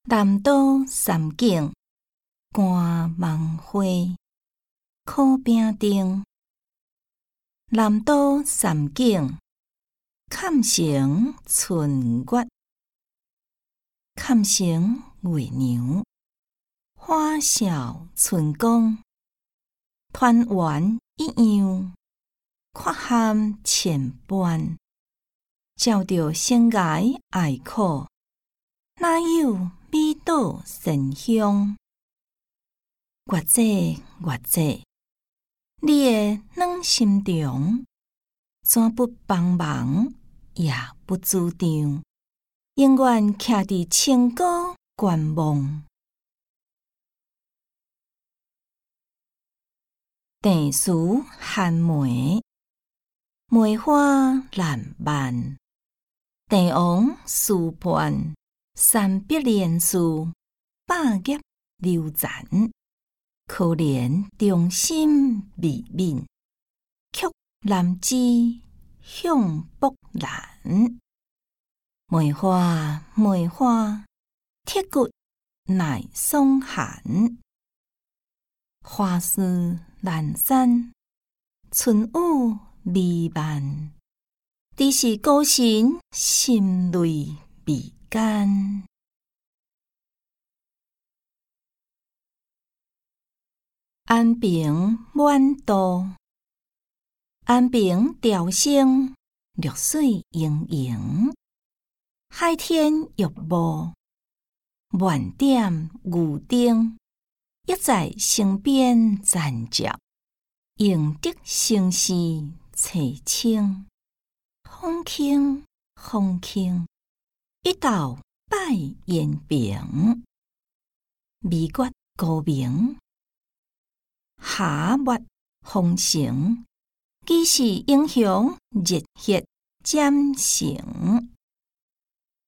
南島三景寒芒花，苦餅丁。南島三景坎城春月，坎城月娘，花笑春光。团圆一样，缺憾千般。照着生涯哀苦，哪有美岛神香？月姐，月姐，你的软心肠，怎不帮忙，也不主张，永远徛伫青果观望。地书寒梅，梅花烂漫。帝王思畔，三笔连书，百业流残。可怜忠心未泯，却难知向薄难。梅花，梅花，铁骨耐霜寒。花丝阑珊，春雨弥漫。只是孤身心泪未干。安平满道，安平潮声，绿水盈盈。海天玉幕，万点牛灯，一在身边站着，赢得生死凄清。风轻风轻，一道拜延平。美月高明，夏月丰盛。既是英雄热血渐成。